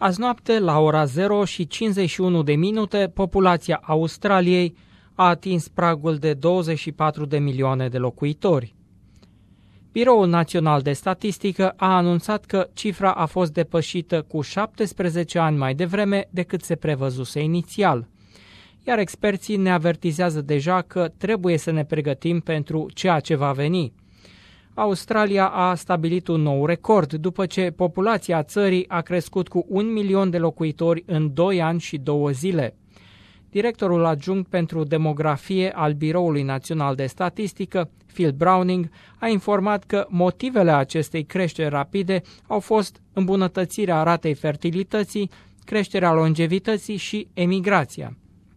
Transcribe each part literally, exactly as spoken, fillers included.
Azi noapte, la ora zero și cincizeci și unu de minute, populația Australiei a atins pragul de douăzeci și patru de milioane de locuitori. Biroul Național de Statistică a anunțat că cifra a fost depășită cu șaptesprezece ani mai devreme decât se prevăzuse inițial, iar experții ne avertizează deja că trebuie să ne pregătim pentru ceea ce va veni. Australia a stabilit un nou record după ce populația țării a crescut cu un milion de locuitori în doi ani și două zile. Directorul adjunct pentru demografie al Biroului Național de Statistică, Phil Browning, a informat că motivele acestei creșteri rapide au fost îmbunătățirea ratei fertilității, creșterea longevității și emigrația.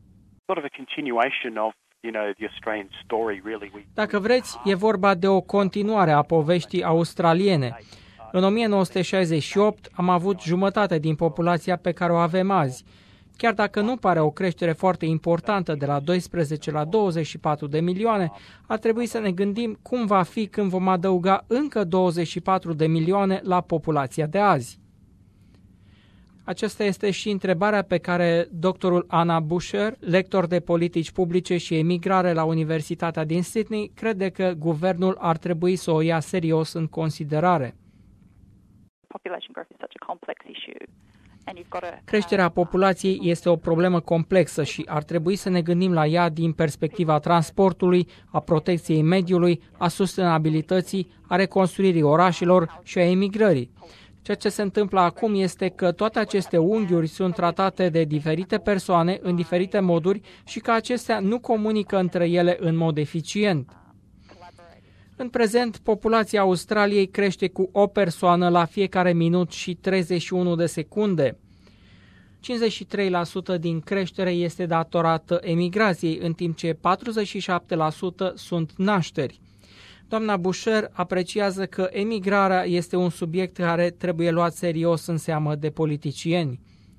Dacă vreți, e vorba de o continuare a poveștii australiene. În o mie nouă sute șaizeci și opt am avut jumătate din populația pe care o avem azi. Chiar dacă nu pare o creștere foarte importantă de la doisprezece la douăzeci și patru de milioane, ar trebui să ne gândim cum va fi când vom adăuga încă douăzeci și patru de milioane la populația de azi. Aceasta este și întrebarea pe care doctorul Anna Busher, lector de politici publice și emigrare la Universitatea din Sydney, crede că guvernul ar trebui să o ia serios în considerare. Creșterea populației este o problemă complexă și ar trebui să ne gândim la ea din perspectiva transportului, a protecției mediului, a sustenabilității, a reconstruirii orașelor și a emigrării. Ceea ce se întâmplă acum este că toate aceste unghiuri sunt tratate de diferite persoane în diferite moduri și că acestea nu comunică între ele în mod eficient. În prezent, populația Australiei crește cu o persoană la fiecare minut și treizeci și unu de secunde. cincizeci și trei la sută din creștere este datorată emigrației, în timp ce patruzeci și șapte la sută sunt nașteri. Doamna Busher apreciază că emigrarea este un subiect care trebuie luat serios în seamă de politicieni.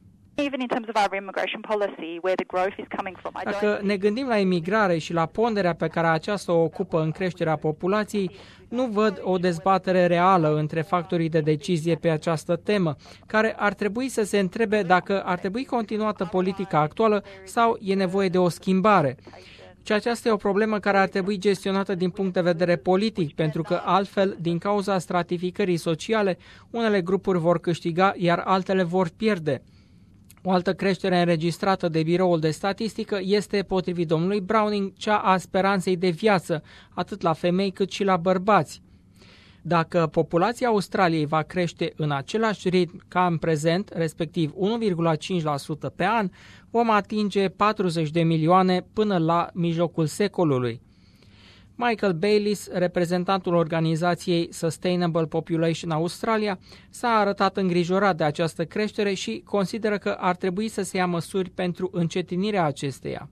Dacă ne gândim la emigrare și la ponderea pe care aceasta o ocupă în creșterea populației, nu văd o dezbatere reală între factorii de decizie pe această temă, care ar trebui să se întrebe dacă ar trebui continuată politica actuală sau e nevoie de o schimbare. Și aceasta e o problemă care ar trebui gestionată din punct de vedere politic, pentru că altfel, din cauza stratificării sociale, unele grupuri vor câștiga, iar altele vor pierde. O altă creștere înregistrată de Biroul de Statistică este, potrivit domnului Browning, cea a speranței de viață, atât la femei cât și la bărbați. Dacă populația Australiei va crește în același ritm ca în prezent, respectiv unu virgulă cinci la sută pe an, vom atinge patruzeci de milioane până la mijlocul secolului. Michael Bayliss, reprezentantul organizației Sustainable Population Australia, s-a arătat îngrijorat de această creștere și consideră că ar trebui să se ia măsuri pentru încetinirea acesteia.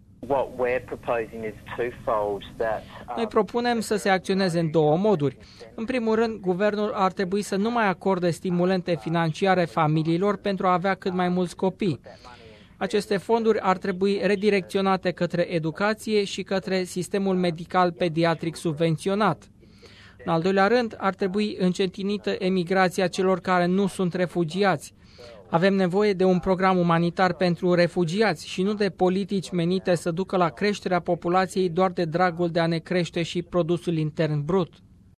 Noi propunem să se acționeze în două moduri. În primul rând, guvernul ar trebui să nu mai acorde stimulente financiare familiilor pentru a avea cât mai mulți copii. Aceste fonduri ar trebui redirecționate către educație și către sistemul medical pediatric subvenționat. În al doilea rând, ar trebui încetinită emigrația celor care nu sunt refugiați. Avem nevoie de un program umanitar pentru refugiați și nu de politici menite să ducă la creșterea populației doar de dragul de a ne crește și produsul intern brut.